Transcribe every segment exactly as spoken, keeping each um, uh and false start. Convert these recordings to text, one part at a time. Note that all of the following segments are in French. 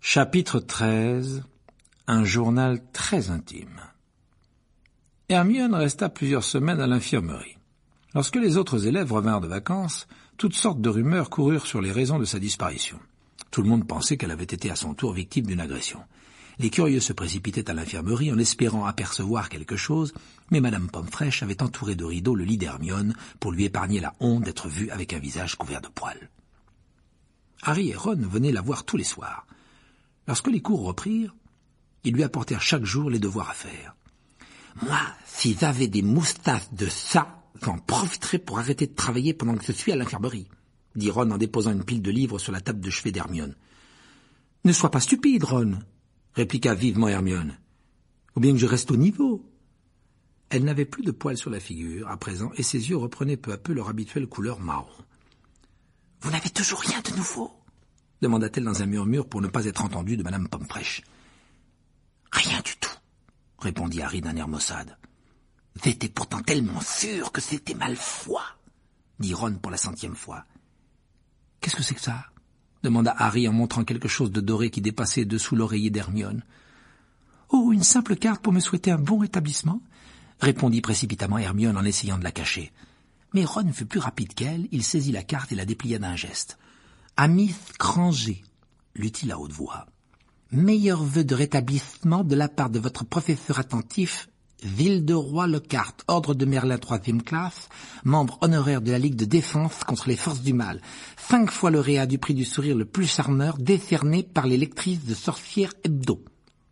Chapitre treize. Un journal très intime. Hermione resta plusieurs semaines à l'infirmerie. Lorsque les autres élèves revinrent de vacances, toutes sortes de rumeurs coururent sur les raisons de sa disparition. Tout le monde pensait qu'elle avait été à son tour victime d'une agression. Les curieux se précipitaient à l'infirmerie en espérant apercevoir quelque chose, mais Madame Pomme-Fraîche avait entouré de rideaux le lit d'Hermione pour lui épargner la honte d'être vue avec un visage couvert de poils. Harry et Ron venaient la voir tous les soirs. Lorsque les cours reprirent, ils lui apportèrent chaque jour les devoirs à faire. « Moi, si j'avais des moustaches de ça, j'en profiterais pour arrêter de travailler pendant que je suis à l'infirmerie, » dit Ron en déposant une pile de livres sur la table de chevet d'Hermione. « Ne sois pas stupide, Ron, » répliqua vivement Hermione. « Ou bien que je reste au niveau. » Elle n'avait plus de poils sur la figure, à présent, et ses yeux reprenaient peu à peu leur habituelle couleur marron. « Vous n'avez toujours rien de nouveau ?» demanda-t-elle dans un murmure pour ne pas être entendue de Madame Pomme-Fraîche. « Rien du tout, » répondit Harry d'un air maussade. « J'étais pourtant tellement sûr que c'était Malfoy, » dit Ron pour la centième fois. « Qu'est-ce que c'est que ça ?» demanda Harry en montrant quelque chose de doré qui dépassait dessous l'oreiller d'Hermione. « Oh, une simple carte pour me souhaiter un bon rétablissement ?» répondit précipitamment Hermione en essayant de la cacher. Mais Ron fut plus rapide qu'elle, il saisit la carte et la déplia d'un geste. « Ami Granger », lut-il à haute voix. « Meilleurs vœux de rétablissement de la part de votre professeur attentif, Vilderoy Lockhart, ordre de Merlin troisième classe, membre honoraire de la Ligue de défense contre les forces du mal, cinq fois lauréat du prix du sourire le plus charmeur décerné par les lectrices de Sorcières Hebdo. »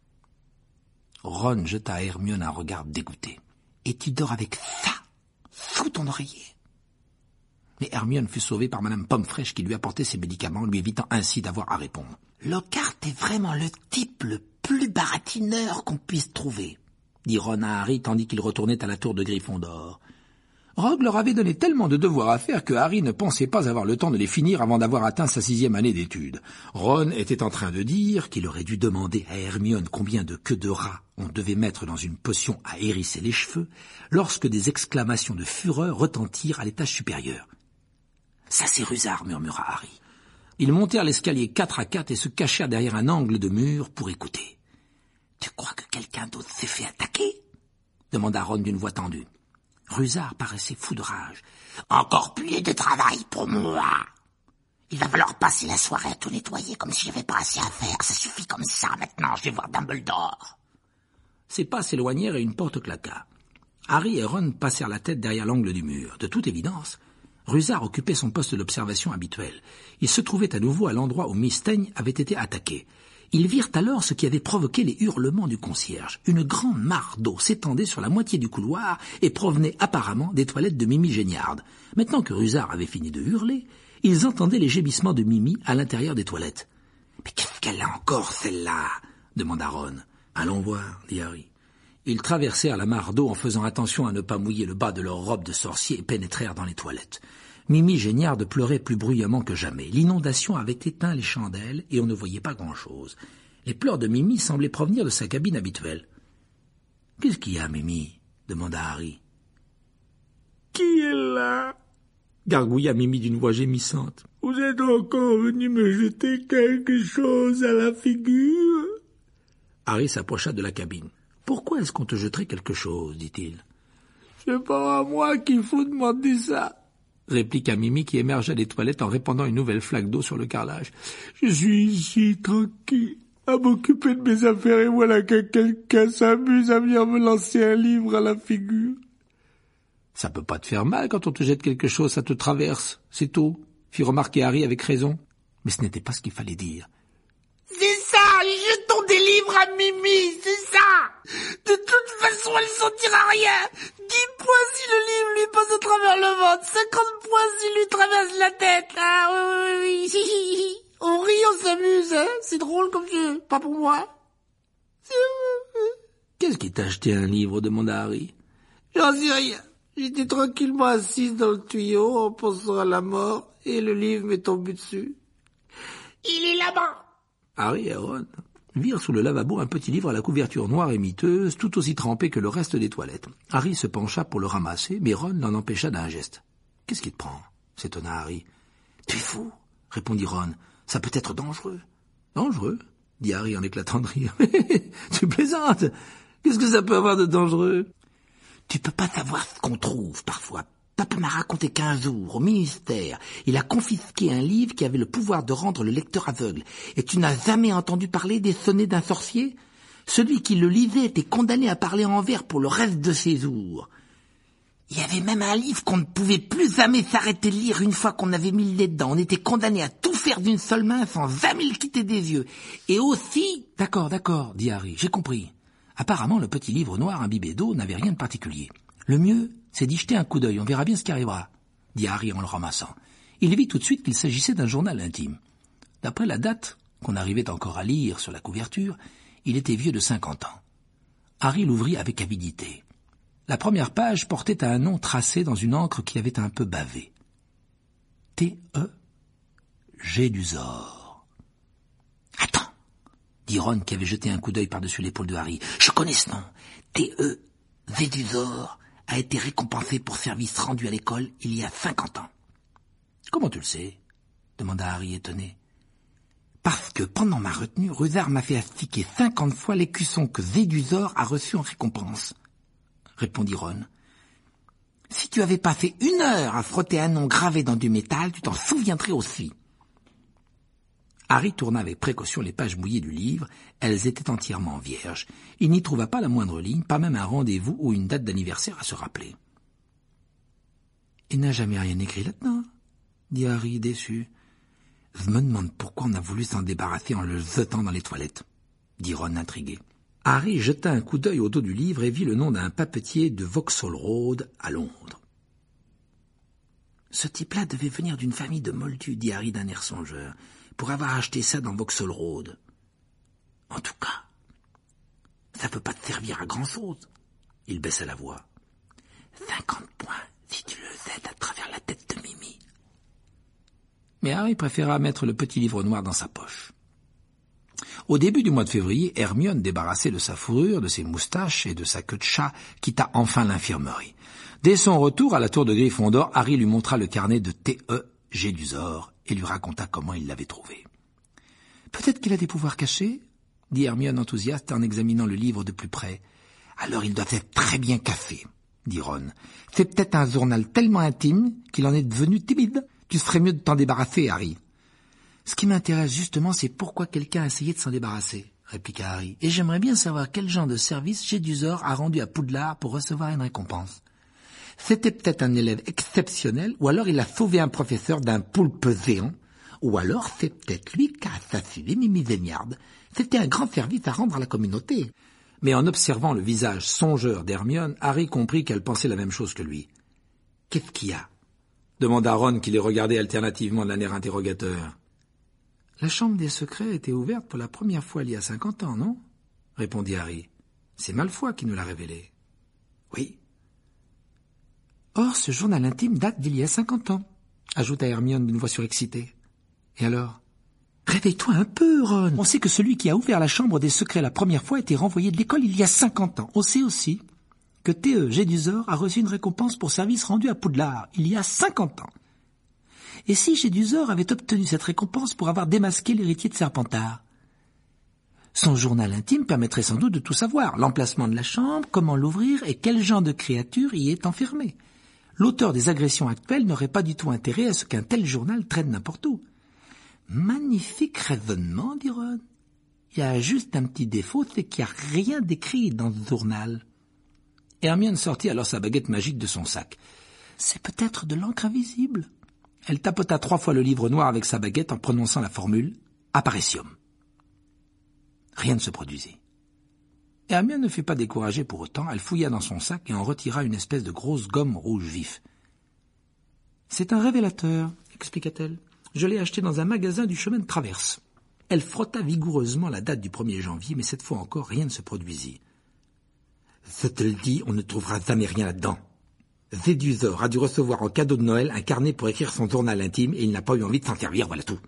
Ron jeta à Hermione un regard dégoûté. « Et tu dors avec ça sous ton oreiller ?» Mais Hermione fut sauvée par Madame Pomme-Fraîche qui lui apportait ses médicaments, lui évitant ainsi d'avoir à répondre. « Lockhart est vraiment le type le plus baratineur qu'on puisse trouver, » dit Ron à Harry tandis qu'il retournait à la tour de Gryffondor. Rogue leur avait donné tellement de devoirs à faire que Harry ne pensait pas avoir le temps de les finir avant d'avoir atteint sa sixième année d'études. Ron était en train de dire qu'il aurait dû demander à Hermione combien de queues de rat on devait mettre dans une potion à hérisser les cheveux, lorsque des exclamations de fureur retentirent à l'étage supérieur. « Ça c'est rusard » murmura Harry. Ils montèrent l'escalier quatre à quatre et se cachèrent derrière un angle de mur pour écouter. « Tu crois que quelqu'un d'autre s'est fait attaquer ?» demanda Ron d'une voix tendue. Rusard paraissait fou de rage. « Encore plus de travail pour moi. Il va falloir passer la soirée à tout nettoyer comme si j'avais pas assez à faire. Ça suffit comme ça maintenant, je vais voir Dumbledore. » Ses pas s'éloignèrent et une porte claqua. Harry et Ron passèrent la tête derrière l'angle du mur. De toute évidence, Rusard occupait son poste d'observation habituel. Il se trouvait à nouveau à l'endroit où Miss Teigne avait été attaquée. Ils virent alors ce qui avait provoqué les hurlements du concierge. Une grande mare d'eau s'étendait sur la moitié du couloir et provenait apparemment des toilettes de Mimi Géniarde. Maintenant que Rusard avait fini de hurler, ils entendaient les gémissements de Mimi à l'intérieur des toilettes. « Mais qu'est-ce qu'elle a encore, celle-là » demanda Ron. « Allons voir, » dit Harry. Ils traversèrent la mare d'eau en faisant attention à ne pas mouiller le bas de leur robe de sorcier et pénétrèrent dans les toilettes. Mimi Géniarde pleurait plus bruyamment que jamais. L'inondation avait éteint les chandelles et on ne voyait pas grand-chose. Les pleurs de Mimi semblaient provenir de sa cabine habituelle. « Qu'est-ce qu'il y a, Mimi ?» demanda Harry. « Qui est là ?» gargouilla Mimi d'une voix gémissante. « Vous êtes encore venu me jeter quelque chose à la figure ?» Harry s'approcha de la cabine. « Pourquoi est-ce qu'on te jetterait quelque chose ?» dit-il. « C'est pas à moi qu'il faut demander ça !» répliqua Mimi qui émergea des toilettes en répandant une nouvelle flaque d'eau sur le carrelage. « Je suis ici, tranquille, à m'occuper de mes affaires et voilà que quelqu'un s'amuse à venir me lancer un livre à la figure. »« Ça peut pas te faire mal quand on te jette quelque chose, ça te traverse, c'est tout, » fit remarquer Harry avec raison. Mais ce n'était pas ce qu'il fallait dire. « C'est ça, jetons des livres à Mimi, c'est ça. De toute façon, elle s'en tira rien. Dix points si le livre lui passe à travers le ventre, cinquante points s'il lui traverse la tête. Ah oui, oui, oui. On rit, on s'amuse, hein. C'est drôle comme jeu, pas pour moi. »« Qu'est-ce qui t'a acheté un livre ?» demanda Harry. « J'en sais rien. J'étais tranquillement assise dans le tuyau en pensant à la mort et le livre m'est tombé dessus. »« Il est là-bas !» Harry et Ron virent sous le lavabo un petit livre à la couverture noire et miteuse, tout aussi trempé que le reste des toilettes. Harry se pencha pour le ramasser, mais Ron l'en empêcha d'un geste. « Qu'est-ce qui te prend ?» s'étonna Harry. « Tu es fou !» répondit Ron. « Ça peut être dangereux. »« Dangereux ?» dit Harry en éclatant de rire. « Tu plaisantes. Qu'est-ce que ça peut avoir de dangereux ?»« Tu peux pas savoir ce qu'on trouve, parfois. Papa m'a raconté qu'un jour, au ministère, il a confisqué un livre qui avait le pouvoir de rendre le lecteur aveugle. Et tu n'as jamais entendu parler des sonnets d'un sorcier ? Celui qui le lisait était condamné à parler en vers pour le reste de ses jours. Il y avait même un livre qu'on ne pouvait plus jamais s'arrêter de lire une fois qu'on avait mis le nez dedans. On était condamné à tout faire d'une seule main sans jamais le quitter des yeux. Et aussi... »« D'accord, d'accord, dit Harry, j'ai compris. Apparemment, le petit livre noir imbibé d'eau n'avait rien de particulier. Le mieux, c'est d'y jeter un coup d'œil, on verra bien ce qui arrivera, dit Harry en le ramassant. Il vit tout de suite qu'il s'agissait d'un journal intime. D'après la date, qu'on arrivait encore à lire sur la couverture, il était vieux de cinquante ans. Harry l'ouvrit avec avidité. La première page portait un nom tracé dans une encre qui avait un peu bavé. T E Gédusor. Attends, dit Ron qui avait jeté un coup d'œil par-dessus l'épaule de Harry. Je connais ce nom. T E Gédusor a été récompensé pour service rendu à l'école il y a cinquante ans. Comment tu le sais ? Demanda Harry étonné. Parce que pendant ma retenue, Rusard m'a fait astiquer cinquante fois l'écusson que Gédusor a reçu en récompense, répondit Ron. Si tu avais passé une heure à frotter un nom gravé dans du métal, tu t'en souviendrais aussi. Harry tourna avec précaution les pages mouillées du livre. Elles étaient entièrement vierges. Il n'y trouva pas la moindre ligne, pas même un rendez-vous ou une date d'anniversaire à se rappeler. « Il n'a jamais rien écrit là-dedans ?» dit Harry, déçu. « Je me demande pourquoi on a voulu s'en débarrasser en le jetant dans les toilettes, » dit Ron intrigué. Harry jeta un coup d'œil au dos du livre et vit le nom d'un papetier de Vauxhall Road à Londres. « Ce type-là devait venir d'une famille de moldus, » dit Harry d'un air songeur, pour avoir acheté ça dans Vauxhall Road. « En tout cas, ça peut pas te servir à grand-chose. » Il baissa la voix. « Cinquante points si tu le aides à travers la tête de Mimi. » Mais Harry préféra mettre le petit livre noir dans sa poche. Au début du mois de février, Hermione, débarrassée de sa fourrure, de ses moustaches et de sa queue de chat, quitta enfin l'infirmerie. Dès son retour à la tour de Gryffondor, Harry lui montra le carnet de T E Gédusor et lui raconta comment il l'avait trouvé. « Peut-être qu'il a des pouvoirs cachés ?» dit Hermione enthousiaste en examinant le livre de plus près. « Alors il doit être très bien cassé, » dit Ron. « C'est peut-être un journal tellement intime qu'il en est devenu timide. Tu ferais mieux de t'en débarrasser, Harry. » « Ce qui m'intéresse justement, c'est pourquoi quelqu'un a essayé de s'en débarrasser, » répliqua Harry. « Et j'aimerais bien savoir quel genre de service Gédusor a rendu à Poudlard pour recevoir une récompense. C'était peut-être un élève exceptionnel, ou alors il a sauvé un professeur d'un poulpe géant, ou alors c'est peut-être lui qui a assassiné Mimi Zéniard. C'était un grand service à rendre à la communauté. » Mais en observant le visage songeur d'Hermione, Harry comprit qu'elle pensait la même chose que lui. « Qu'est-ce qu'il y a ?» demanda Ron qui les regardait alternativement d'un air interrogateur. « La chambre des secrets était ouverte pour la première fois il y a cinquante ans, non ?» répondit Harry. « C'est Malfoy qui nous l'a révélé. »« Oui. »« Or, ce journal intime date d'il y a cinquante ans, » ajouta Hermione d'une voix surexcitée. « Et alors ?»« Réveille-toi un peu, Ron. On sait que celui qui a ouvert la chambre des secrets la première fois a été renvoyé de l'école il y a cinquante ans. On sait aussi que T E Gédusor a reçu une récompense pour service rendu à Poudlard il y a cinquante ans. Et si Gédusor avait obtenu cette récompense pour avoir démasqué l'héritier de Serpentard? Son journal intime permettrait sans doute de tout savoir, l'emplacement de la chambre, comment l'ouvrir et quel genre de créature y est enfermée. L'auteur des agressions actuelles n'aurait pas du tout intérêt à ce qu'un tel journal traîne n'importe où. Magnifique raisonnement, dit Ron. Il y a juste un petit défaut, c'est qu'il n'y a rien d'écrit dans ce journal. Hermione sortit alors sa baguette magique de son sac. C'est peut-être de l'encre invisible. Elle tapota trois fois le livre noir avec sa baguette en prononçant la formule « Apparitium ». Rien ne se produisit. Hermione ne fut pas découragée pour autant, elle fouilla dans son sac et en retira une espèce de grosse gomme rouge vif. « C'est un révélateur, » expliqua-t-elle. « Je l'ai acheté dans un magasin du chemin de traverse. » Elle frotta vigoureusement la date du premier janvier, mais cette fois encore rien ne se produisit. « Je te le dis, on ne trouvera jamais rien là-dedans. » Gédusor a dû recevoir en cadeau de Noël un carnet pour écrire son journal intime et il n'a pas eu envie de s'en servir, voilà tout.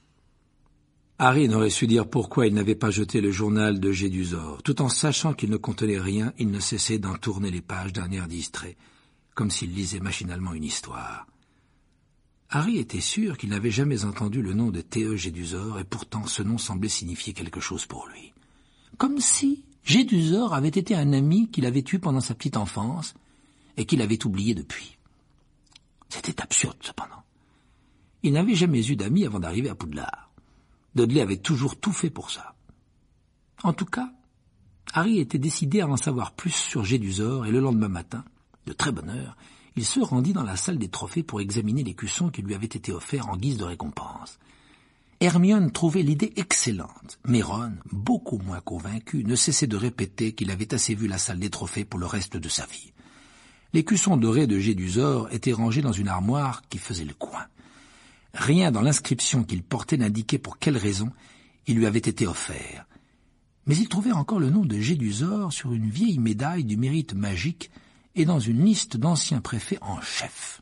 Harry n'aurait su dire pourquoi il n'avait pas jeté le journal de Gédusor. Tout en sachant qu'il ne contenait rien, il ne cessait d'en tourner les pages d'un air distrait, comme s'il lisait machinalement une histoire. Harry était sûr qu'il n'avait jamais entendu le nom de Théo Gédusor, et pourtant ce nom semblait signifier quelque chose pour lui. Comme si Gédusor avait été un ami qu'il avait eu pendant sa petite enfance et qu'il avait oublié depuis. C'était absurde, cependant. Il n'avait jamais eu d'amis avant d'arriver à Poudlard. Dudley avait toujours tout fait pour ça. En tout cas, Harry était décidé à en savoir plus sur Gédusor, et le lendemain matin, de très bonne heure, il se rendit dans la salle des trophées pour examiner l'écusson qui lui avait été offert en guise de récompense. Hermione trouvait l'idée excellente, mais Ron, beaucoup moins convaincu, ne cessait de répéter qu'il avait assez vu la salle des trophées pour le reste de sa vie. L'écusson doré de Gédusor était rangé dans une armoire qui faisait le coin. Rien dans l'inscription qu'il portait n'indiquait pour quelle raison il lui avait été offert. Mais il trouvait encore le nom de Gédusor sur une vieille médaille du mérite magique et dans une liste d'anciens préfets en chef.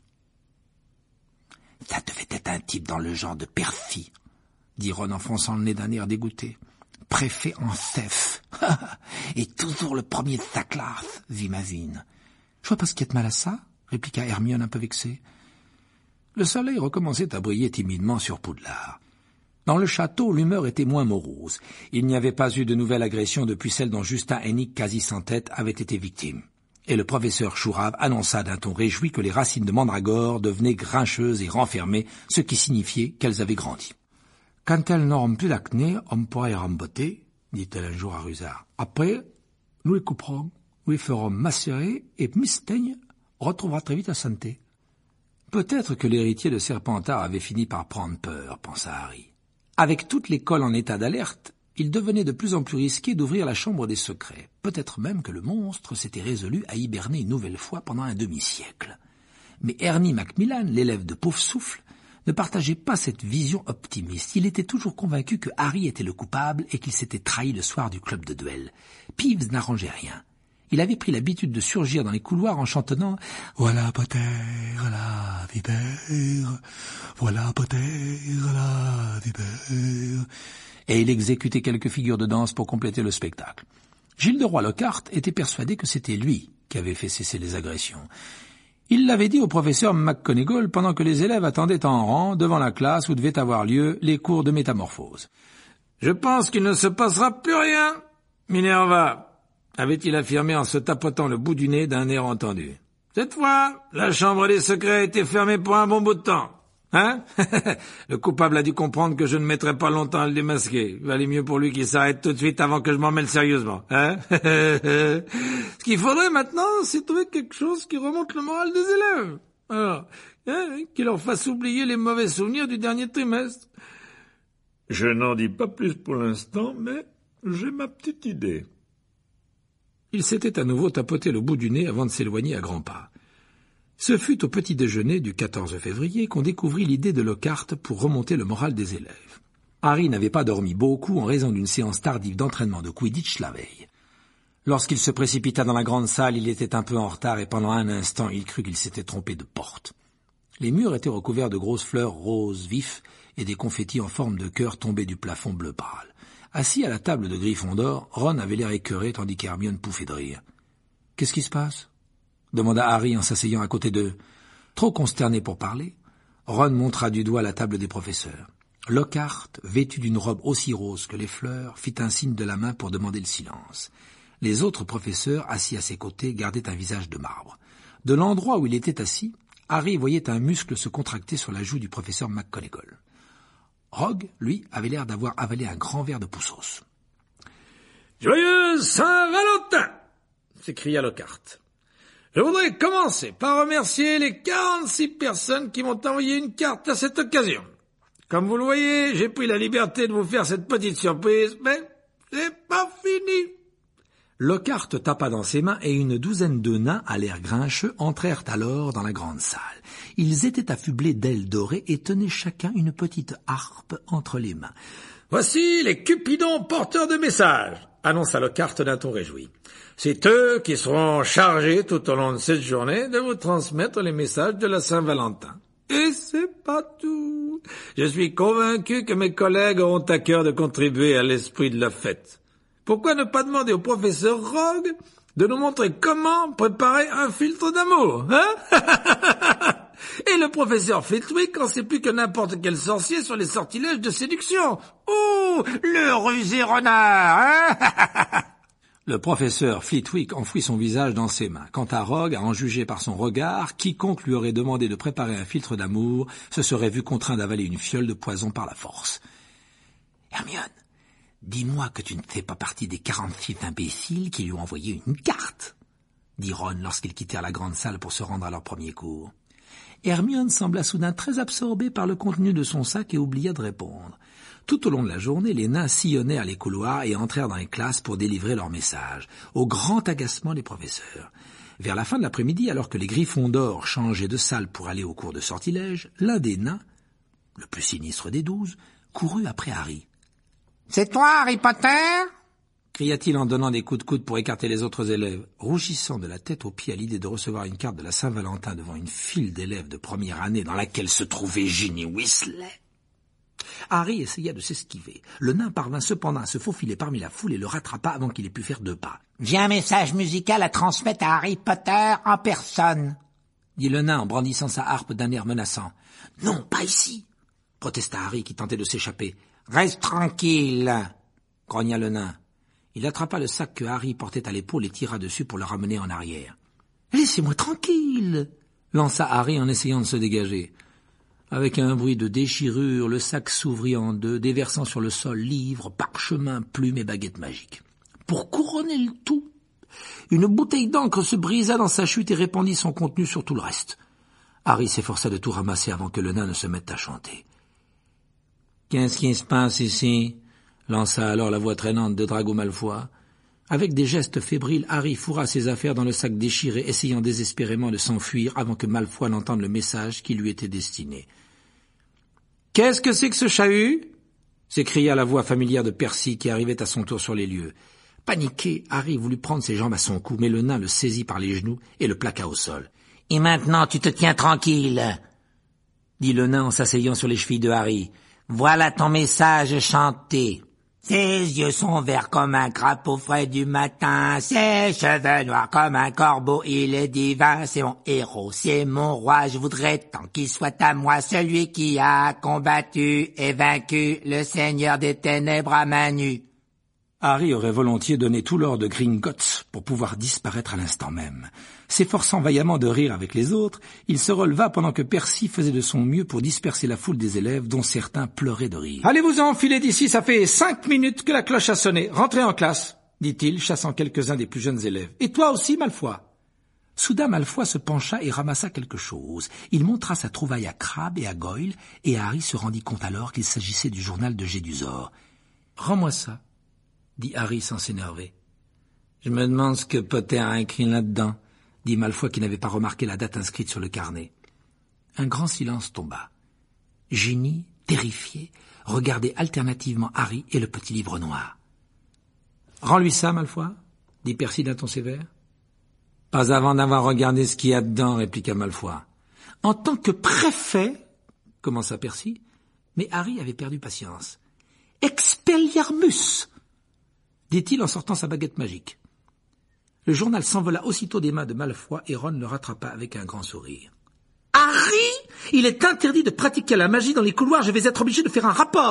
« Ça devait être un type dans le genre de Percy, » dit Ron en fronçant le nez d'un air dégoûté. « Préfet en chef. Et toujours le premier de sa classe, j'imagine. »« Je vois pas ce qu'il y a de mal à ça, » répliqua Hermione un peu vexée. Le soleil recommençait à briller timidement sur Poudlard. Dans le château, l'humeur était moins morose. Il n'y avait pas eu de nouvelle agression depuis celle dont Justin Hennick, quasi sans tête, avait été victime. Et le professeur Chourave annonça d'un ton réjoui que les racines de mandragore devenaient grincheuses et renfermées, ce qui signifiait qu'elles avaient grandi. « Quand elles n'auront plus d'acné, on pourra y rembotter, dit-elle un jour à Rusard. Après, nous les couperons, nous les ferons macérer, et Mistaigne retrouvera très vite la santé. » Peut-être que l'héritier de Serpentard avait fini par prendre peur, pensa Harry. Avec toute l'école en état d'alerte, il devenait de plus en plus risqué d'ouvrir la chambre des secrets. Peut-être même que le monstre s'était résolu à hiberner une nouvelle fois pendant un demi-siècle. Mais Ernie Macmillan, l'élève de Poufsouffle, ne partageait pas cette vision optimiste. Il était toujours convaincu que Harry était le coupable et qu'il s'était trahi le soir du club de duel. Peeves n'arrangeait rien. Il avait pris l'habitude de surgir dans les couloirs en chantonnant « Voilà Potter, la vipère, voilà Potter, la vipère » et il exécutait quelques figures de danse pour compléter le spectacle. Gilles de Roy-Lockhart était persuadé que c'était lui qui avait fait cesser les agressions. Il l'avait dit au professeur McGonagall pendant que les élèves attendaient en rang devant la classe où devaient avoir lieu les cours de métamorphose. « Je pense qu'il ne se passera plus rien, Minerva !» avait-il affirmé en se tapotant le bout du nez d'un air entendu. « Cette fois, la chambre des secrets a été fermée pour un bon bout de temps. Hein? Le coupable a dû comprendre que je ne mettrais pas longtemps à le démasquer. Il valait mieux pour lui qu'il s'arrête tout de suite avant que je m'en mêle sérieusement. Hein? Ce qu'il faudrait maintenant, c'est trouver quelque chose qui remonte le moral des élèves. Alors, hein, qui leur fasse oublier les mauvais souvenirs du dernier trimestre. Je n'en dis pas plus pour l'instant, mais j'ai ma petite idée. » Il s'était à nouveau tapoté le bout du nez avant de s'éloigner à grands pas. Ce fut au petit déjeuner du quatorze février qu'on découvrit l'idée de Lockhart pour remonter le moral des élèves. Harry n'avait pas dormi beaucoup en raison d'une séance tardive d'entraînement de Quidditch la veille. Lorsqu'il se précipita dans la grande salle, il était un peu en retard et pendant un instant, il crut qu'il s'était trompé de porte. Les murs étaient recouverts de grosses fleurs roses vifs et des confettis en forme de cœur tombaient du plafond bleu pâle. Assis à la table de Gryffondor, Ron avait l'air écœuré tandis qu'Hermione pouffait de rire. « Qu'est-ce qui se passe ?» demanda Harry en s'asseyant à côté d'eux. Trop consterné pour parler, Ron montra du doigt la table des professeurs. Lockhart, vêtu d'une robe aussi rose que les fleurs, fit un signe de la main pour demander le silence. Les autres professeurs, assis à ses côtés, gardaient un visage de marbre. De l'endroit où il était assis, Harry voyait un muscle se contracter sur la joue du professeur McGonagall. Rogue, lui, avait l'air d'avoir avalé un grand verre de poussos. « Joyeux Saint-Valentin !» s'écria Lockhart. « Je voudrais commencer par remercier les quarante-six personnes qui m'ont envoyé une carte à cette occasion. Comme vous le voyez, j'ai pris la liberté de vous faire cette petite surprise, mais c'est pas fini. » Lockhart tapa dans ses mains et une douzaine de nains à l'air grincheux entrèrent alors dans la grande salle. Ils étaient affublés d'ailes dorées et tenaient chacun une petite harpe entre les mains. « Voici les Cupidons porteurs de messages !» annonça Lockhart d'un ton réjoui. « C'est eux qui seront chargés tout au long de cette journée de vous transmettre les messages de la Saint-Valentin. Et c'est pas tout. Je suis convaincu que mes collègues auront à cœur de contribuer à l'esprit de la fête. Pourquoi ne pas demander au professeur Rogue de nous montrer comment préparer un filtre d'amour, hein? Et le professeur Flitwick n'en sait plus que n'importe quel sorcier sur les sortilèges de séduction. Oh, le rusé renard, hein? Le professeur Flitwick enfouit son visage dans ses mains. Quant à Rogue, à en juger par son regard, quiconque lui aurait demandé de préparer un filtre d'amour se serait vu contraint d'avaler une fiole de poison par la force. « Hermione, dis-moi que tu ne fais pas partie des quarante-six imbéciles qui lui ont envoyé une carte !» dit Ron lorsqu'ils quittèrent la grande salle pour se rendre à leur premier cours. Hermione sembla soudain très absorbée par le contenu de son sac et oublia de répondre. Tout au long de la journée, les nains sillonnèrent les couloirs et entrèrent dans les classes pour délivrer leur message, au grand agacement des professeurs. Vers la fin de l'après-midi, alors que les Griffons d'or changeaient de salle pour aller au cours de sortilège, l'un des nains, le plus sinistre des douze, courut après Harry. « C'est toi, Harry Potter ?» cria-t-il en donnant des coups de coude pour écarter les autres élèves, rougissant de la tête aux pieds à l'idée de recevoir une carte de la Saint-Valentin devant une file d'élèves de première année dans laquelle se trouvait Ginny Weasley. Harry essaya de s'esquiver. Le nain parvint cependant à se faufiler parmi la foule et le rattrapa avant qu'il ait pu faire deux pas. « J'ai un message musical à transmettre à Harry Potter en personne !» dit le nain en brandissant sa harpe d'un air menaçant. « Non, pas ici !» protesta Harry qui tentait de s'échapper. « Reste tranquille !» grogna le nain. Il attrapa le sac que Harry portait à l'épaule et tira dessus pour le ramener en arrière. « Laissez-moi tranquille !» lança Harry en essayant de se dégager. Avec un bruit de déchirure, le sac s'ouvrit en deux, déversant sur le sol livres, parchemins, plumes et baguettes magiques. Pour couronner le tout, une bouteille d'encre se brisa dans sa chute et répandit son contenu sur tout le reste. Harry s'efforça de tout ramasser avant que le nain ne se mette à chanter. « Qu'est-ce qui se passe ici ?» lança alors la voix traînante de Drago Malfoy. Avec des gestes fébriles, Harry fourra ses affaires dans le sac déchiré, essayant désespérément de s'enfuir avant que Malfoy n'entende le message qui lui était destiné. « Qu'est-ce que c'est que ce chahut ?» s'écria la voix familière de Percy qui arrivait à son tour sur les lieux. Paniqué, Harry voulut prendre ses jambes à son cou, mais le nain le saisit par les genoux et le plaqua au sol. « Et maintenant tu te tiens tranquille !» dit le nain en s'asseyant sur les chevilles de Harry. « Voilà ton message chanté. » Ses yeux sont verts comme un crapaud frais du matin, ses cheveux noirs comme un corbeau, il est divin, c'est mon héros, c'est mon roi, je voudrais tant qu'il soit à moi celui qui a combattu et vaincu le seigneur des ténèbres à main nue. Harry aurait volontiers donné tout l'or de Gringotts pour pouvoir disparaître à l'instant même. S'efforçant vaillamment de rire avec les autres, il se releva pendant que Percy faisait de son mieux pour disperser la foule des élèves dont certains pleuraient de rire. « Allez-vous-en, filez d'ici, ça fait cinq minutes que la cloche a sonné. Rentrez en classe !» dit-il, chassant quelques-uns des plus jeunes élèves. « Et toi aussi, Malfoy !» Soudain, Malfoy se pencha et ramassa quelque chose. Il montra sa trouvaille à Crabbe et à Goyle, et Harry se rendit compte alors qu'il s'agissait du journal de Gédusor. « Rends-moi ça !» dit Harry sans s'énerver. « Je me demande ce que Potter a écrit là-dedans, » dit Malfoy qui n'avait pas remarqué la date inscrite sur le carnet. Un grand silence tomba. Ginny, terrifiée, regardait alternativement Harry et le petit livre noir. « Rends-lui ça, Malfoy » dit Percy d'un ton sévère. « Pas avant d'avoir regardé ce qu'il y a dedans, » répliqua Malfoy. « En tant que préfet, » commença Percy, mais Harry avait perdu patience. « Expelliarmus » dit-il en sortant sa baguette magique. Le journal s'envola aussitôt des mains de Malfoy et Ron le rattrapa avec un grand sourire. « Harry, il est interdit de pratiquer la magie dans les couloirs, je vais être obligé de faire un rapport !»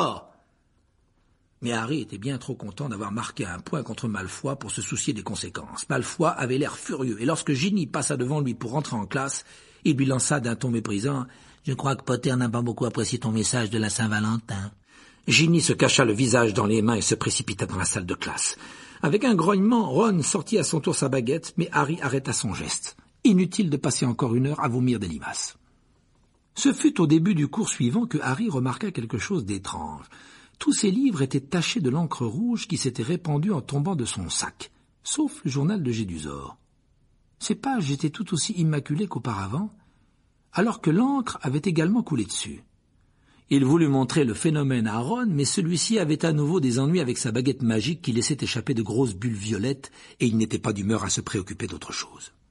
Mais Harry était bien trop content d'avoir marqué un point contre Malfoy pour se soucier des conséquences. Malfoy avait l'air furieux et lorsque Ginny passa devant lui pour rentrer en classe, il lui lança d'un ton méprisant « Je crois que Potter n'a pas beaucoup apprécié ton message de la Saint-Valentin. » Ginny se cacha le visage dans les mains et se précipita dans la salle de classe. Avec un grognement, Ron sortit à son tour sa baguette, mais Harry arrêta son geste. Inutile de passer encore une heure à vomir des limaces. Ce fut au début du cours suivant que Harry remarqua quelque chose d'étrange. Tous ses livres étaient tachés de l'encre rouge qui s'était répandue en tombant de son sac, sauf le journal de Gédusor. Ses pages étaient tout aussi immaculées qu'auparavant, alors que l'encre avait également coulé dessus. Il voulut montrer le phénomène à Ron, mais celui-ci avait à nouveau des ennuis avec sa baguette magique qui laissait échapper de grosses bulles violettes, et il n'était pas d'humeur à se préoccuper d'autre chose.